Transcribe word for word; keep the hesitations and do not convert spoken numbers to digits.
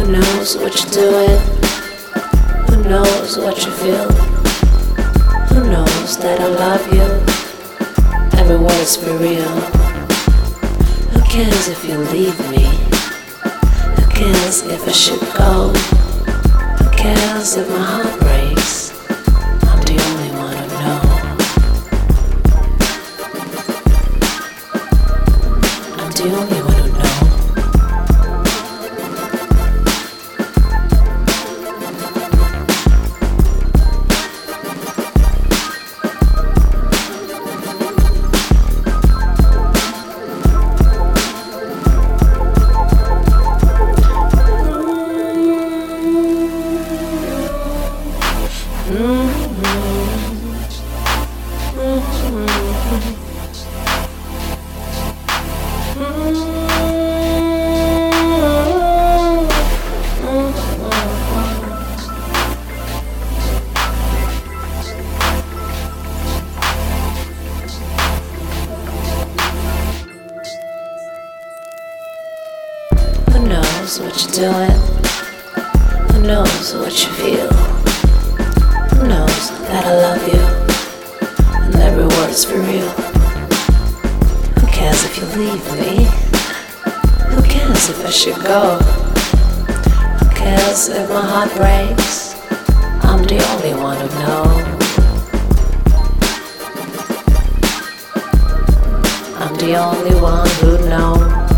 knows what you're doing? Who knows what you feel? Who knows that I love you? Every word's for real. Who cares if you leave me? Who cares if I should go? Who cares if my heart breaks? I'm the only one who knows. I'm the only one who knows. Who knows what you're doing? Who knows what you feel? Who knows that I love you? And every word's for real. Who cares if you leave me? Who cares if I should go? Who cares if my heart breaks? I'm the only one who knows. I'm the only one who knows.